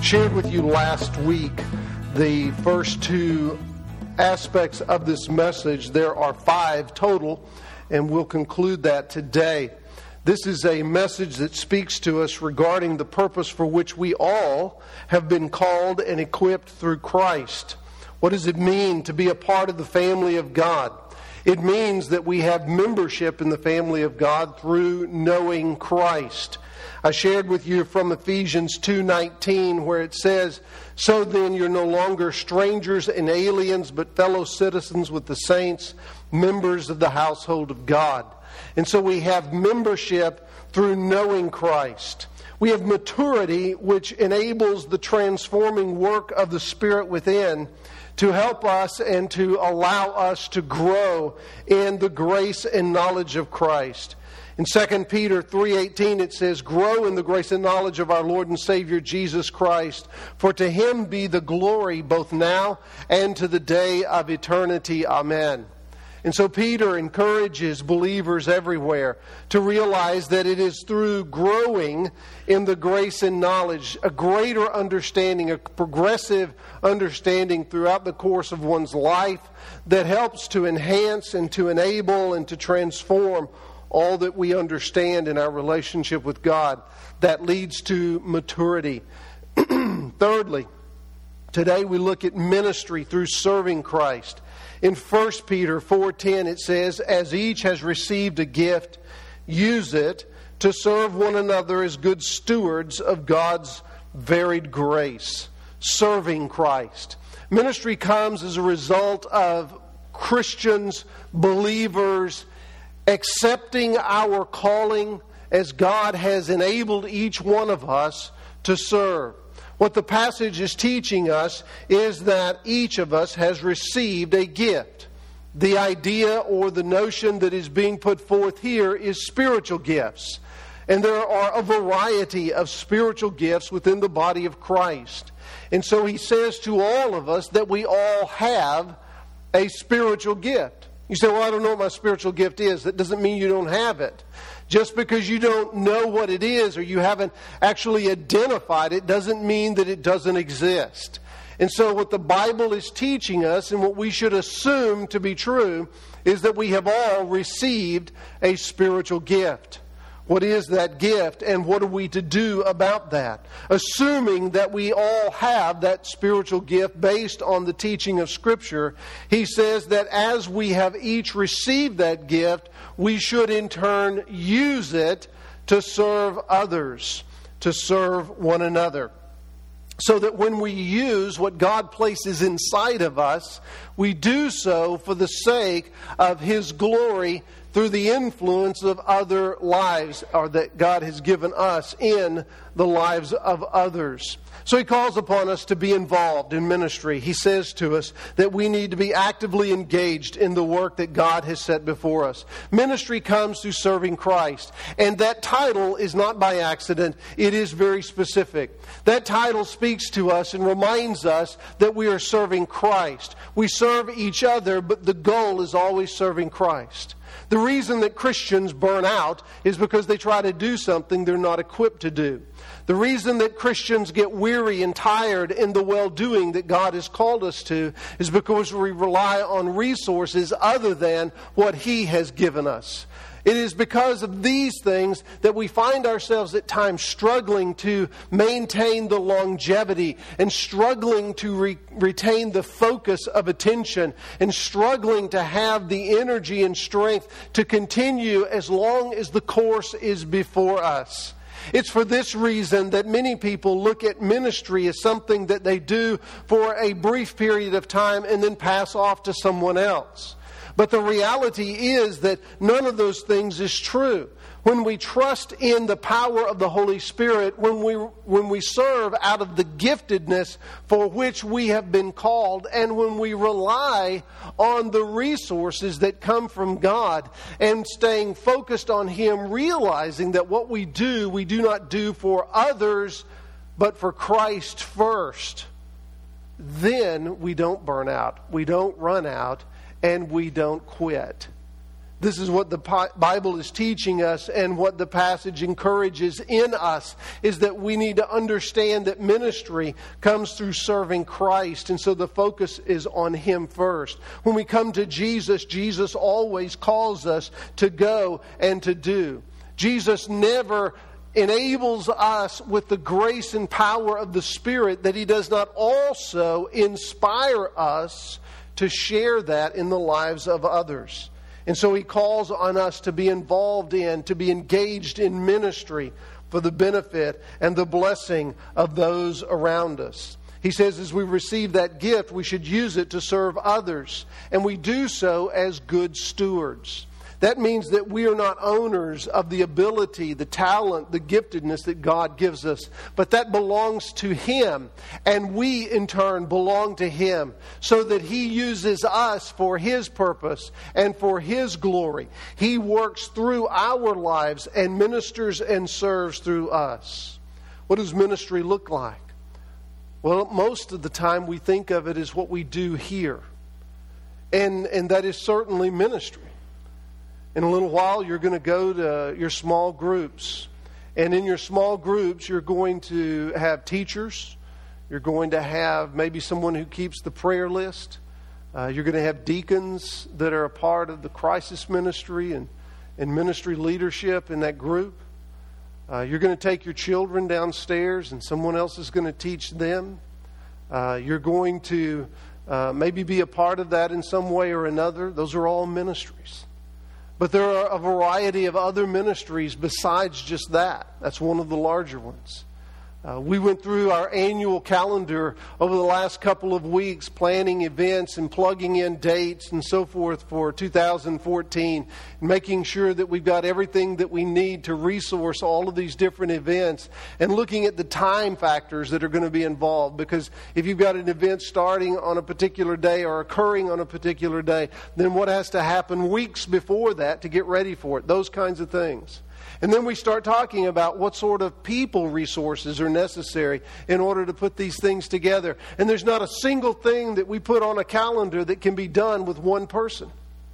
Shared with you last week the first two aspects of this message. There are 5 total, and we'll conclude that today. This is a message that speaks to us regarding the purpose for which we all have been called and equipped through Christ. What does it mean to be a part of the family of God? It means that we have membership in the family of God through knowing Christ. I shared with you from Ephesians 2:19 where it says, "So then you're no longer strangers and aliens, but fellow citizens with the saints, members of the household of God." And so we have membership through knowing Christ. We have maturity, which enables the transforming work of the Spirit within to help us and to allow us to grow in the grace and knowledge of Christ. In 2 Peter 3:18 it says, "Grow in the grace and knowledge of our Lord and Savior Jesus Christ, for to Him be the glory both now and to the day of eternity. Amen." And so Peter encourages believers everywhere to realize that it is through growing in the grace and knowledge, a greater understanding, a progressive understanding throughout the course of one's life that helps to enhance and to enable and to transform all that we understand in our relationship with God. That leads to maturity. Thirdly, today we look at ministry through serving Christ. In 1 Peter 4:10 it says, "As each has received a gift, use it to serve one another as good stewards of God's varied grace." Serving Christ. Ministry comes as a result of Christians, believers, accepting our calling as God has enabled each one of us to serve. What the passage is teaching us is that each of us has received a gift. The idea or the notion that is being put forth here is spiritual gifts. And there are a variety of spiritual gifts within the body of Christ. And so he says to all of us that we all have a spiritual gift. You say, "Well, I don't know what my spiritual gift is." That doesn't mean you don't have it. Just because you don't know what it is or you haven't actually identified it doesn't mean that it doesn't exist. And so what the Bible is teaching us and what we should assume to be true is that we have all received a spiritual gift. What is that gift and what are we to do about that? Assuming that we all have that spiritual gift based on the teaching of Scripture, he says that as we have each received that gift, we should in turn use it to serve others, to serve one another. So that when we use what God places inside of us, we do so for the sake of His glory through the influence of other lives, or that God has given us in the lives of others. So he calls upon us to be involved in ministry. He says to us that we need to be actively engaged in the work that God has set before us. Ministry comes through serving Christ. And that title is not by accident. It is very specific. That title speaks to us and reminds us that we are serving Christ. We serve each other, but the goal is always serving Christ. The reason that Christians burn out is because they try to do something they're not equipped to do. The reason that Christians get weary and tired in the well-doing that God has called us to is because we rely on resources other than what He has given us. It is because of these things that we find ourselves at times struggling to maintain the longevity and struggling to retain the focus of attention and struggling to have the energy and strength to continue as long as the course is before us. It's for this reason that many people look at ministry as something that they do for a brief period of time and then pass off to someone else. But the reality is that none of those things is true. When we trust in the power of the Holy Spirit, when we serve out of the giftedness for which we have been called, and when we rely on the resources that come from God, and staying focused on Him, realizing that what we do not do for others, but for Christ first, then we don't burn out, we don't run out, and we don't quit. This is what the Bible is teaching us, and what the passage encourages in us is that we need to understand that ministry comes through serving Christ, and so the focus is on Him first. When we come to Jesus, Jesus always calls us to go and to do. Jesus never enables us with the grace and power of the Spirit that He does not also inspire us to share that in the lives of others. And so He calls on us to be involved in, to be engaged in ministry for the benefit and the blessing of those around us. He says as we receive that gift, we should use it to serve others. And we do so as good stewards. That means that we are not owners of the ability, the talent, the giftedness that God gives us. But that belongs to Him. And we, in turn, belong to Him. So that He uses us for His purpose and for His glory. He works through our lives and ministers and serves through us. What does ministry look like? Well, most of the time we think of it as what we do here. And that is certainly ministry. In a little while, you're going to go to your small groups. And in your small groups, you're going to have teachers. You're going to have maybe someone who keeps the prayer list. You're going to have deacons that are a part of the crisis ministry and ministry leadership in that group. You're going to take your children downstairs and someone else is going to teach them. You're going to maybe be a part of that in some way or another. Those are all ministries. But there are a variety of other ministries besides just that. That's one of the larger ones. We went through our annual calendar over the last couple of weeks, planning events and plugging in dates and so forth for 2014, making sure that we've got everything that we need to resource all of these different events, and looking at the time factors that are going to be involved. Because if you've got an event starting on a particular day or occurring on a particular day, then what has to happen weeks before that to get ready for it? Those kinds of things. And then we start talking about what sort of people resources are necessary in order to put these things together. And there's not a single thing that we put on a calendar that can be done with one person.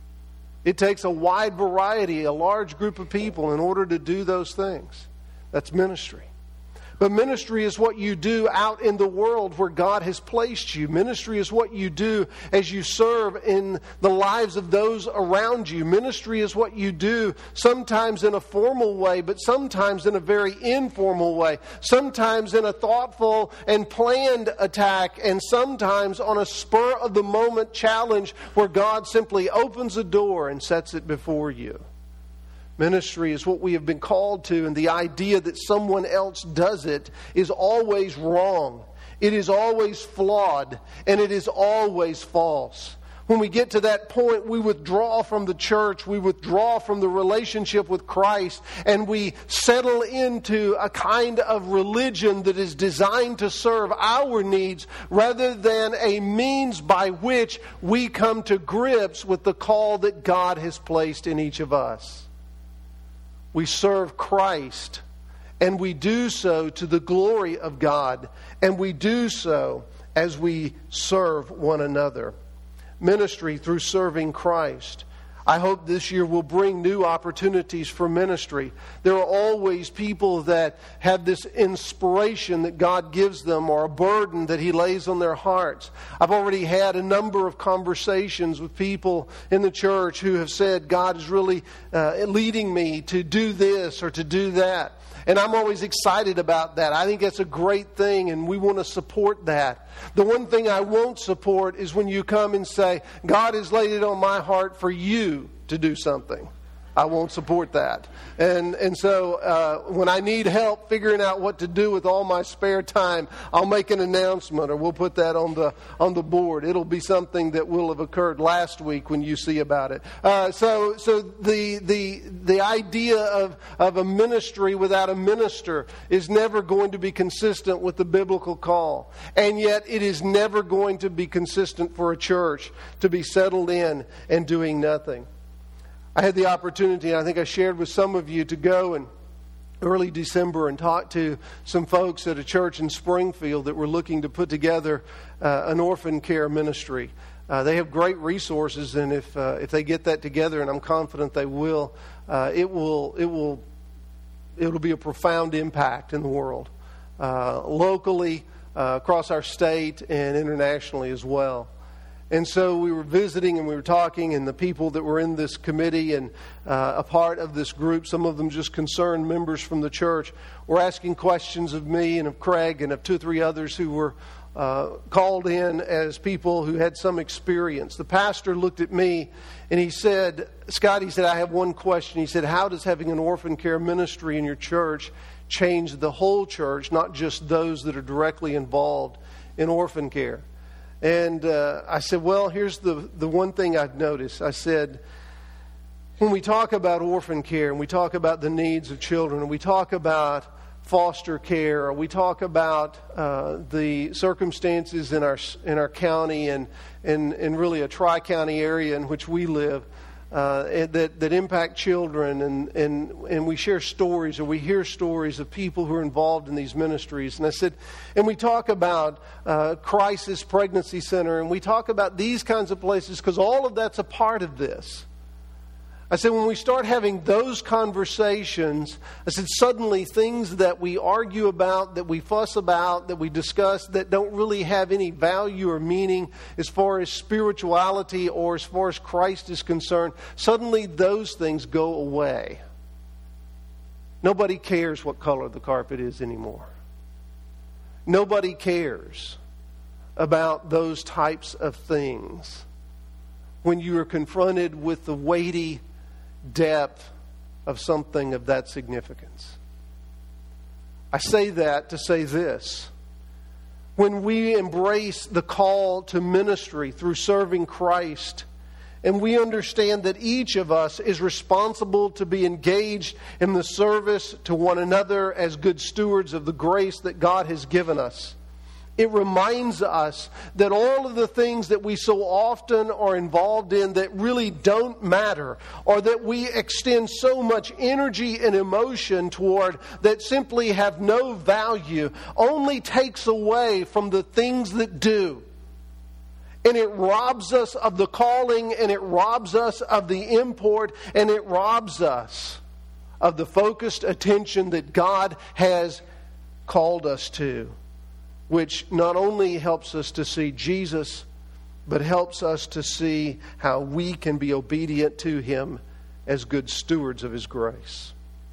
It takes a wide variety, a large group of people in order to do those things. That's ministry. But ministry is what you do out in the world where God has placed you. Ministry is what you do as you serve in the lives of those around you. Ministry is what you do sometimes in a formal way, but sometimes in a very informal way. Sometimes in a thoughtful and planned attack, and sometimes on a spur-of-the-moment challenge where God simply opens a door and sets it before you. Ministry is what we have been called to, and the idea that someone else does it is always wrong. It is always flawed, and it is always false. When we get to that point, we withdraw from the church, we withdraw from the relationship with Christ, and we settle into a kind of religion that is designed to serve our needs rather than a means by which we come to grips with the call that God has placed in each of us. We serve Christ, and we do so to the glory of God, and we do so as we serve one another. Ministry through serving Christ. I hope this year will bring new opportunities for ministry. There are always people that have this inspiration that God gives them, or a burden that He lays on their hearts. I've already had a number of conversations with people in the church who have said, God is really leading me to do this or to do that. And I'm always excited about that. I think that's a great thing, and we want to support that. The one thing I won't support is when you come and say, God has laid it on my heart for you to do something. I won't support that. And so when I need help figuring out what to do with all my spare time, I'll make an announcement, or we'll put that on the board. It'll be something that will have occurred last week when you see about it. So the idea of a ministry without a minister is never going to be consistent with the biblical call. And yet it is never going to be consistent for a church to be settled in and doing nothing. I had the opportunity, I think I shared with some of you, to go in early December and talk to some folks at a church in Springfield that were looking to put together an orphan care ministry. They have great resources, and if they get that together, and I'm confident they will, it'll be a profound impact in the world, locally, across our state, and internationally as well. And so we were visiting and we were talking, and the people that were in this committee and a part of this group, some of them just concerned members from the church, were asking questions of me and of Craig and of 2 or 3 others who were called in as people who had some experience. The pastor looked at me and he said, "Scott," he said, "I have one question." He said, "How does having an orphan care ministry in your church change the whole church, not just those that are directly involved in orphan care?" And I said, well, here's the one thing I've noticed. I said, when we talk about orphan care and we talk about the needs of children and we talk about foster care, or we talk about the circumstances in our county and really a tri-county area in which we live, that impact children, and we share stories, or we hear stories of people who are involved in these ministries. And I said, and we talk about Crisis Pregnancy Center, and we talk about these kinds of places because all of that's a part of this. I said, when we start having those conversations, I said, suddenly things that we argue about, that we fuss about, that we discuss, that don't really have any value or meaning as far as spirituality or as far as Christ is concerned, suddenly those things go away. Nobody cares what color the carpet is anymore. Nobody cares about those types of things when you are confronted with the weighty depth of something of that significance. I say that to say this. When we embrace the call to ministry through serving Christ, and we understand that each of us is responsible to be engaged in the service to one another as good stewards of the grace that God has given us, it reminds us that all of the things that we so often are involved in that really don't matter, or that we extend so much energy and emotion toward that simply have no value, only takes away from the things that do. And it robs us of the calling, and it robs us of the import, and it robs us of the focused attention that God has called us to, which not only helps us to see Jesus, but helps us to see how we can be obedient to Him as good stewards of His grace.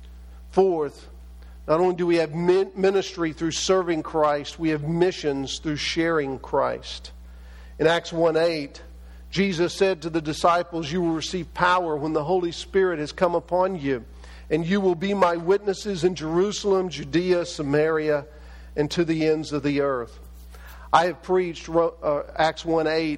Fourth, not only do we have ministry through serving Christ, we have missions through sharing Christ. In Acts 1:8, Jesus said to the disciples, "You will receive power when the Holy Spirit has come upon you, and you will be my witnesses in Jerusalem, Judea, Samaria, and to the ends of the earth." I have preached Acts 1:8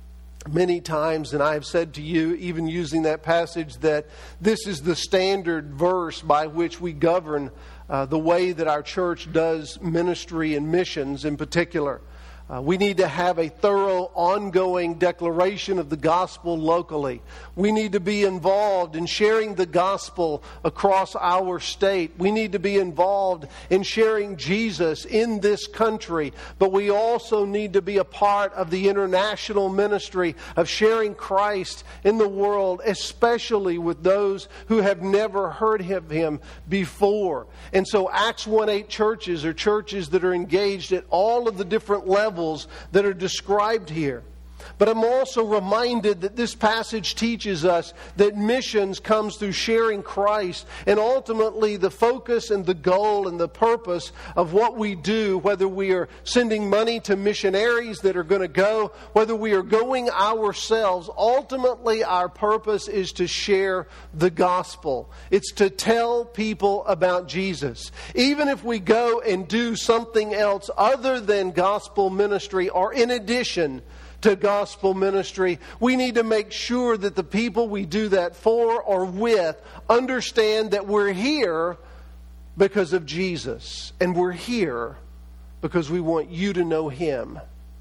many times, and I have said to you, even using that passage, that this is the standard verse by which we govern the way that our church does ministry and missions in particular. We need to have a thorough, ongoing declaration of the gospel locally. We need to be involved in sharing the gospel across our state. We need to be involved in sharing Jesus in this country. But we also need to be a part of the international ministry of sharing Christ in the world, especially with those who have never heard of Him before. And so Acts 1:8 churches are churches that are engaged at all of the different levels that are described here. But I'm also reminded that this passage teaches us that missions comes through sharing Christ, and ultimately the focus and the goal and the purpose of what we do, whether we are sending money to missionaries that are going to go, whether we are going ourselves, ultimately our purpose is to share the gospel. It's to tell people about Jesus. Even if we go and do something else other than gospel ministry, or in addition to gospel ministry, we need to make sure that the people we do that for or with understand that we're here because of Jesus, and we're here because we want you to know Him.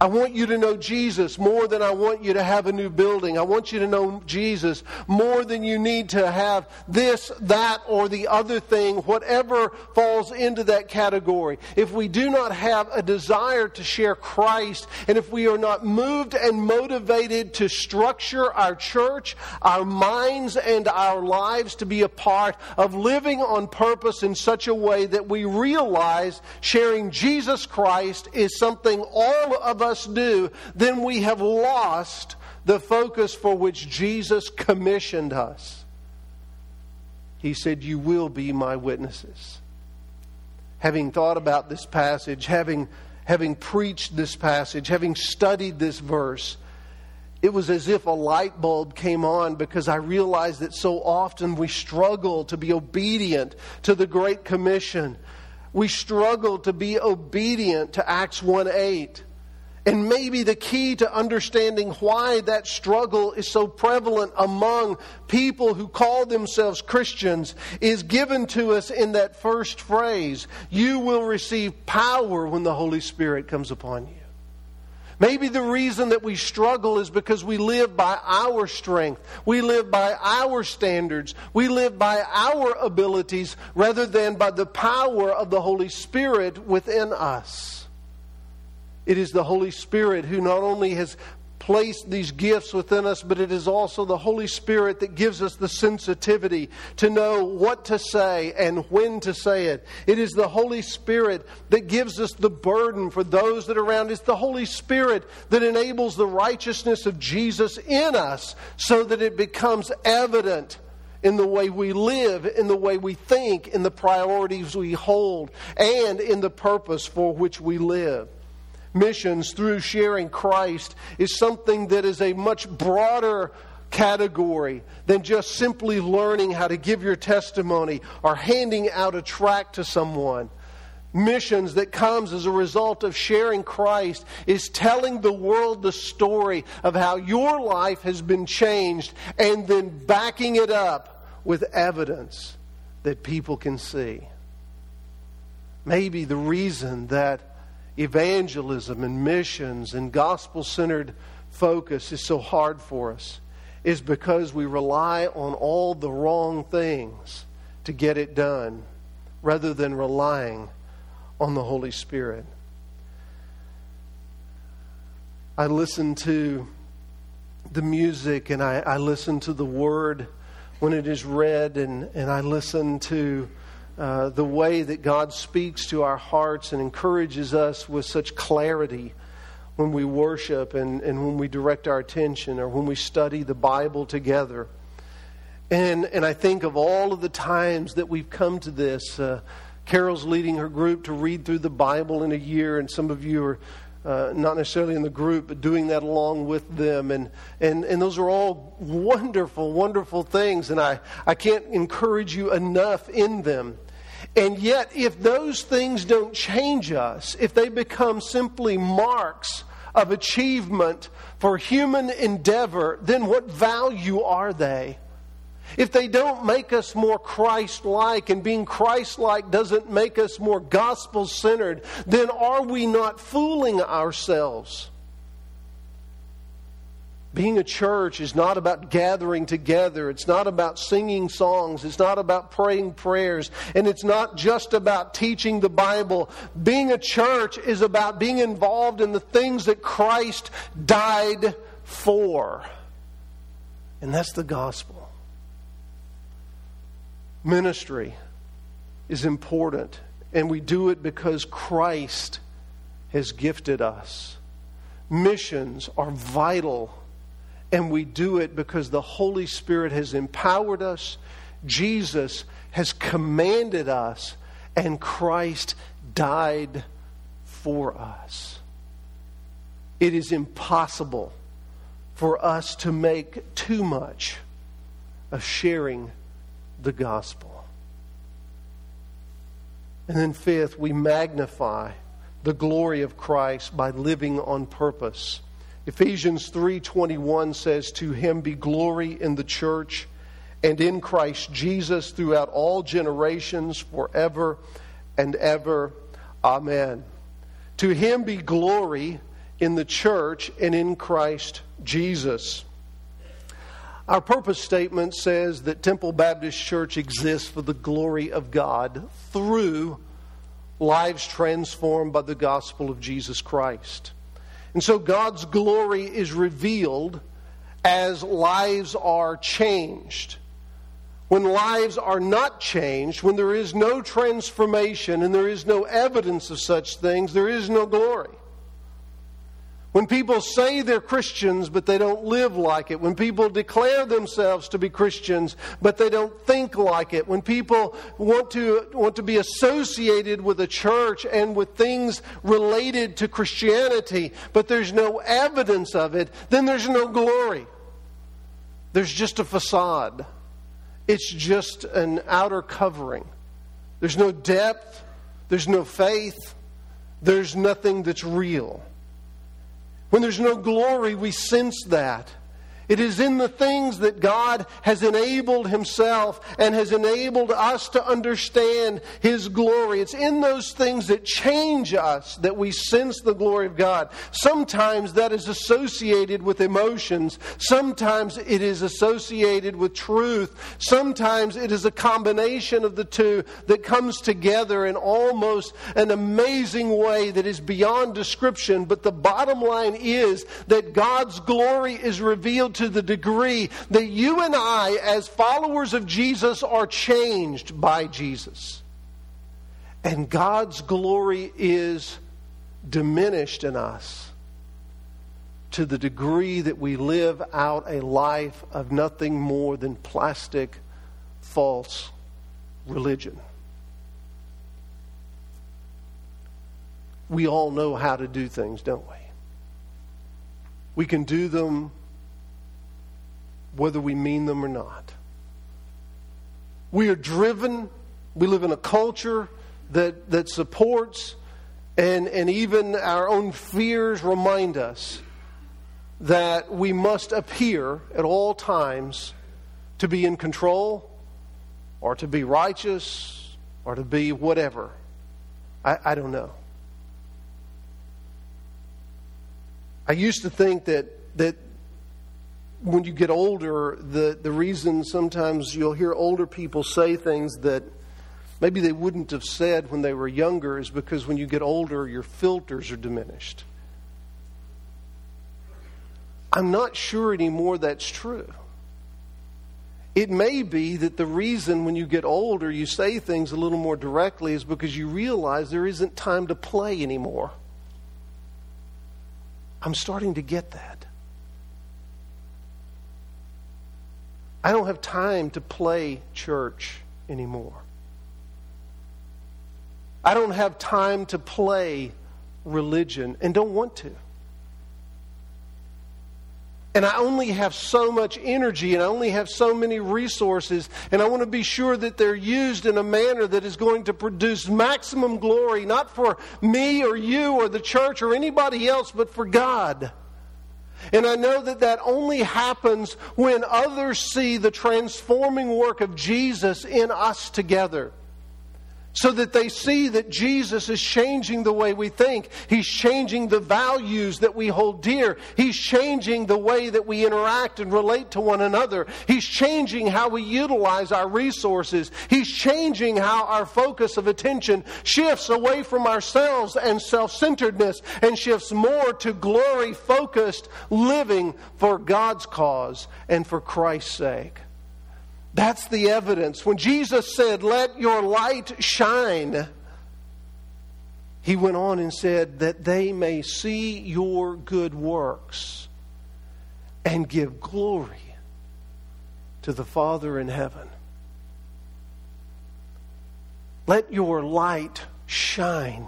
I want you to know Jesus more than I want you to have a new building. I want you to know Jesus more than you need to have this, that, or the other thing, whatever falls into that category. If we do not have a desire to share Christ, and if we are not moved and motivated to structure our church, our minds, and our lives to be a part of living on purpose in such a way that we realize sharing Jesus Christ is something all of us do, then we have lost the focus for which Jesus commissioned us. He said, "You will be my witnesses." Having thought about this passage, having preached this passage, having studied this verse, it was as if a light bulb came on, because I realized that so often we struggle to be obedient to the Great Commission. We struggle to be obedient to Acts 1:8. And maybe the key to understanding why that struggle is so prevalent among people who call themselves Christians is given to us in that first phrase. You will receive power when the Holy Spirit comes upon you. Maybe the reason that we struggle is because we live by our strength. We live by our standards. We live by our abilities rather than by the power of the Holy Spirit within us. It is the Holy Spirit who not only has placed these gifts within us, but it is also the Holy Spirit that gives us the sensitivity to know what to say and when to say it. It is the Holy Spirit that gives us the burden for those that are around. It's the Holy Spirit that enables the righteousness of Jesus in us so that it becomes evident in the way we live, in the way we think, in the priorities we hold, and in the purpose for which we live. Missions through sharing Christ is something that is a much broader category than just simply learning how to give your testimony or handing out a tract to someone. Missions that comes as a result of sharing Christ is telling the world the story of how your life has been changed and then backing it up with evidence that people can see. Maybe the reason that evangelism and missions and gospel-centered focus is so hard for us is because we rely on all the wrong things to get it done rather than relying on the Holy Spirit. I listen to the music and I listen to the Word when it is read, and I listen to the way that God speaks to our hearts and encourages us with such clarity when we worship and when we direct our attention or when we study the Bible together. And I think of all of the times that we've come to this. Carol's leading her group to read through the Bible in a year, and some of you are not necessarily in the group, but doing that along with them. And those are all wonderful, wonderful things, and I can't encourage you enough in them. And yet, if those things don't change us, if they become simply marks of achievement for human endeavor, then what value are they? If they don't make us more Christ-like, and being Christ-like doesn't make us more gospel-centered, then are we not fooling ourselves? Being a church is not about gathering together. It's not about singing songs. It's not about praying prayers. And it's not just about teaching the Bible. Being a church is about being involved in the things that Christ died for. And that's the gospel. Ministry is important, and we do it because Christ has gifted us. Missions are vital, and we do it because the Holy Spirit has empowered us, Jesus has commanded us, and Christ died for us. It is impossible for us to make too much of sharing the gospel. And then fifth, we magnify the glory of Christ by living on purpose. Ephesians 3:21 says, "To him be glory in the church and in Christ Jesus throughout all generations, forever and ever. Amen." To him be glory in the church and in Christ Jesus. Our purpose statement says that Temple Baptist Church exists for the glory of God through lives transformed by the gospel of Jesus Christ. And so God's glory is revealed as lives are changed. When lives are not changed, when there is no transformation and there is no evidence of such things, there is no glory. When people say they're Christians, but they don't live like it. When people declare themselves to be Christians, but they don't think like it. When people want to be associated with a church and with things related to Christianity, but there's no evidence of it, then there's no glory. There's just a facade. It's just an outer covering. There's no depth. There's no faith. There's nothing that's real. When there's no glory, we sense that. It is in the things that God has enabled Himself and has enabled us to understand His glory. It's in those things that change us that we sense the glory of God. Sometimes that is associated with emotions. Sometimes it is associated with truth. Sometimes it is a combination of the two that comes together in almost an amazing way that is beyond description. But the bottom line is that God's glory is revealed to the degree that you and I, as followers of Jesus, are changed by Jesus. And God's glory is diminished in us to the degree that we live out a life of nothing more than plastic, false religion. We all know how to do things, don't we? We can do them whether we mean them or not. We are driven. We live in a culture that supports, and even our own fears remind us that we must appear at all times to be in control, or to be righteous, or to be whatever. I don't know. I used to think that when you get older, the reason sometimes you'll hear older people say things that maybe they wouldn't have said when they were younger is because when you get older, your filters are diminished. I'm not sure anymore that's true. It may be that the reason when you get older you say things a little more directly is because you realize there isn't time to play anymore. I'm starting to get that. I don't have time to play church anymore. I don't have time to play religion and don't want to. And I only have so much energy and I only have so many resources, and I want to be sure that they're used in a manner that is going to produce maximum glory, not for me or you or the church or anybody else, but for God. And I know that only happens when others see the transforming work of Jesus in us together. So that they see that Jesus is changing the way we think. He's changing the values that we hold dear. He's changing the way that we interact and relate to one another. He's changing how we utilize our resources. He's changing how our focus of attention shifts away from ourselves and self-centeredness and shifts more to glory-focused living for God's cause and for Christ's sake. That's the evidence. When Jesus said, "Let your light shine," He went on and said, "that they may see your good works and give glory to the Father in heaven." Let your light shine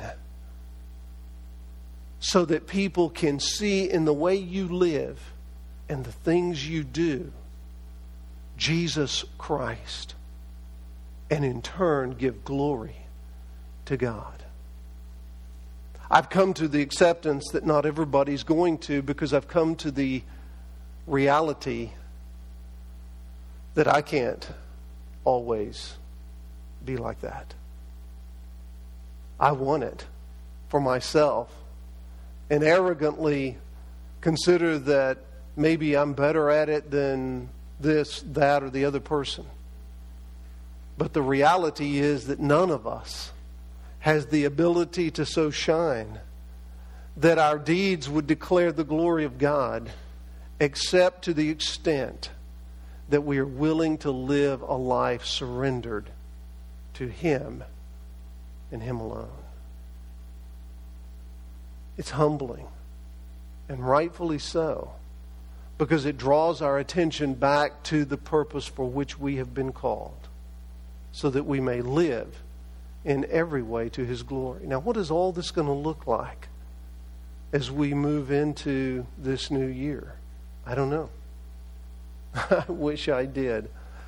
so that people can see in the way you live and the things you do Jesus Christ, and in turn give glory to God. I've come to the acceptance that not everybody's going to, because I've come to the reality that I can't always be like that. I want it for myself, and arrogantly consider that maybe I'm better at it than this, that, or the other person. But the reality is that none of us has the ability to so shine that our deeds would declare the glory of God, except to the extent that we are willing to live a life surrendered to Him and Him alone. It's humbling, and rightfully so, because it draws our attention back to the purpose for which we have been called, so that we may live in every way to His glory. Now, what is all this going to look like as we move into this new year? I don't know. I wish I did.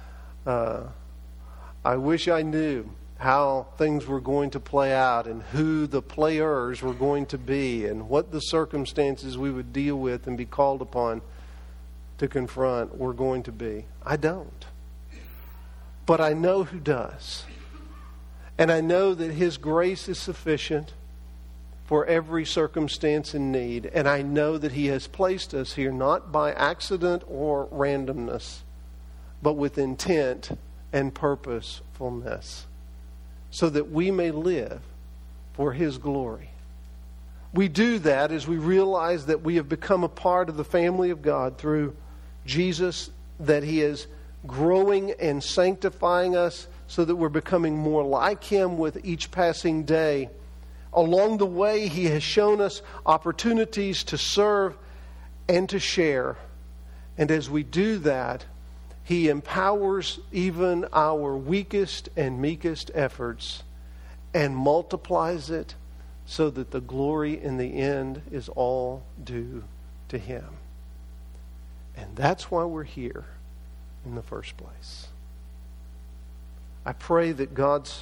I wish I knew how things were going to play out and who the players were going to be and what the circumstances we would deal with and be called upon to confront were going to be. I don't. But I know who does. And I know that His grace is sufficient for every circumstance and need. And I know that He has placed us here not by accident or randomness, but with intent and purposefulness, so that we may live for His glory. We do that as we realize that we have become a part of the family of God through Jesus, that He is growing and sanctifying us so that we're becoming more like Him with each passing day. Along the way, He has shown us opportunities to serve and to share. And as we do that, He empowers even our weakest and meekest efforts and multiplies it so that the glory in the end is all due to Him. And that's why we're here in the first place. I pray that God's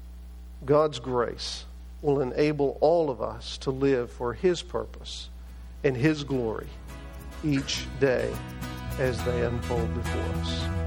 grace will enable all of us to live for His purpose and His glory each day as they unfold before us.